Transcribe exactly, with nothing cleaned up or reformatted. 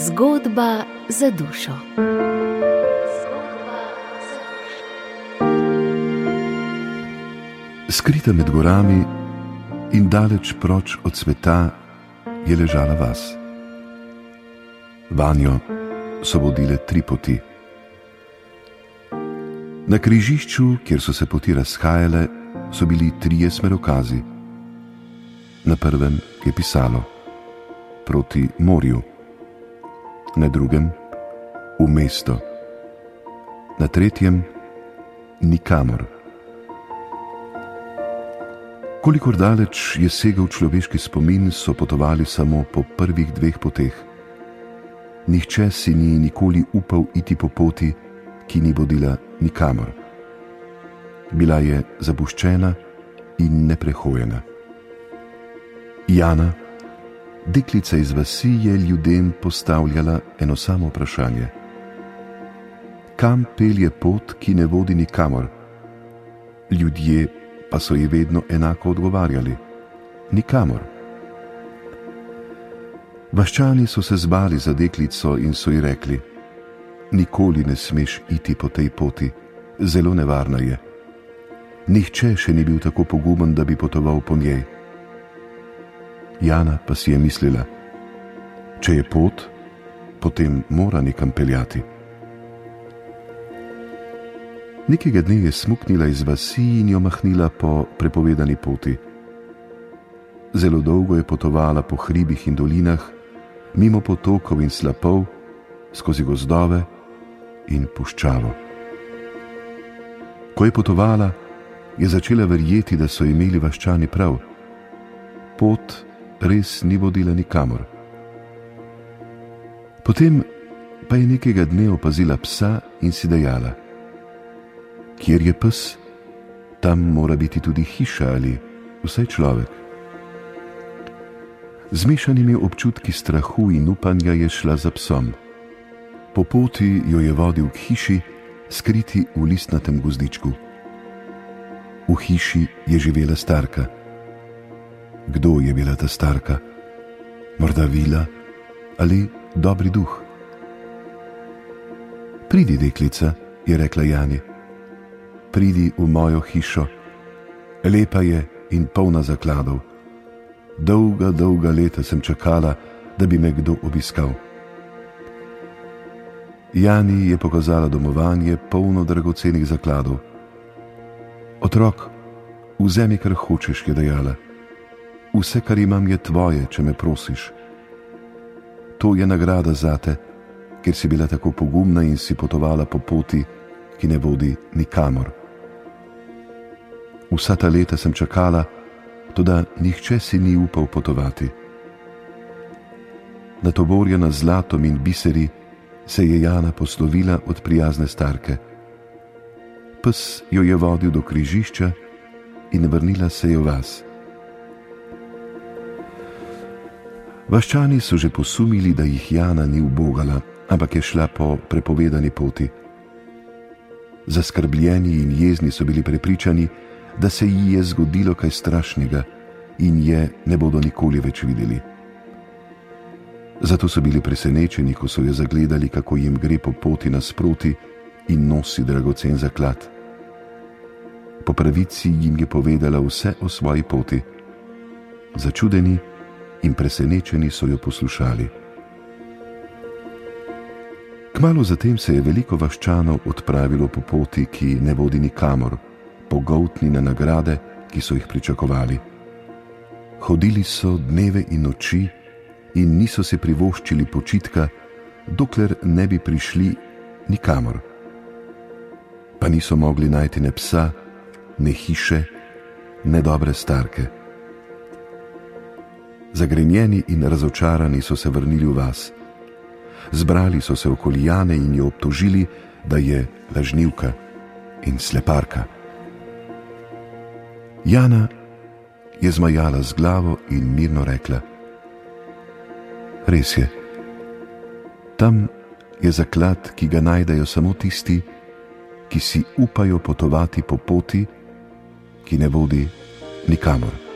Zgodba za dušo. Skrita med gorami in daleč proč od sveta je ležala vas. Vanjo so vodile tri poti. Na križišču, kjer so se poti razhajale, so bili trije smerokazi. Na prvem je pisalo proti morju, na drugem v mesto, na tretjem nikamor. Kolikor daleč je segal človeški spomin, so potovali samo po prvih dveh poteh. Nihče si ni nikoli upal iti po poti, ki ni vodila nikamor. Bila je zapuščena in neprehojena. Jana, deklica iz vasi, je ljudem postavljala eno samo vprašanje. Kam pelje pot, ki ne vodi nikamor? Ljudje pa so ji vedno enako odgovarjali: nikamor. Vaščani so se zbali za deklico in so ji rekli: nikoli ne smeš iti po tej poti, zelo nevarna je. Nihče še ni bil tako pogumen, da bi potoval po njej. Jana pa si je mislila: če je pot, potem mora nekam peljati. Nekega dne je smuknila iz vasi in jo mahnila po prepovedani poti. Zelo dolgo je potovala po hribih in dolinah, mimo potokov in slapov, skozi gozdove in puščavo. Ko je potovala, je začela verjeti, da so imeli vaščani prav. Pot res ni vodila nikamor. Potem pa je nekega dne opazila psa in si dejala: kjer je pes, tam mora biti tudi hiša ali vsaj človek. Z mešanimi občutki strahu in upanja je šla za psom. Po poti jo je vodil k hiši, skriti v listnatem gozdičku. V hiši je živela starka. Kdo je bila ta starka? Morda vila ali dobri duh? Pridi, deklica, je rekla Jani. Pridi v mojo hišo. Lepa je in polna zakladov. Dolga, dolga leta sem čakala, da bi me kdo obiskal. Jani je pokazala domovanje, polno dragocenih zakladov. Otrok, vzemi, kar hočeš, je dejala. Vse, kar imam, je tvoje, če me prosiš. To je nagrada zate, ker si bila tako pogumna in si potovala po poti, ki ne vodi nikamor. Vsa ta leta sem čakala, toda nihče si ni upal potovati. Natovorjena z zlatom in biseri se je Jana poslovila od prijazne starke. Pes jo je vodil do križišča in vrnila se je v vas. Vaščani so že posumili, da jih Jana ni ubogala, ampak je šla po prepovedani poti. Zaskrbljeni in jezni so bili prepričani, da se ji je zgodilo kaj strašnega in je ne bodo nikoli več videli. Zato so bili presenečeni, ko so jo zagledali, kako jim gre po poti nasproti in nosi dragocen zaklad. Po pravici jim je povedala vse o svoji poti. Začudeni in presenečeni so jo poslušali. Kmalu zatem se je veliko vaščanov odpravilo po poti, ki ne vodi nikamor, pogoltni na nagrade, ki so jih pričakovali. Hodili so dneve in noči in niso si privoščili počitka, dokler ne bi prišli nikamor. Pa niso mogli najti ne psa, ne hiše, ne dobre starke. Zagrenjeni in razočarani so se vrnili v vas. Zbrali so se okoli Jane in jo obtožili, da je lažnivka in sleparka. Jana je zmajala z glavo in mirno rekla: res je, tam je zaklad, ki ga najdejo samo tisti, ki si upajo potovati po poti, ki ne vodi nikamor.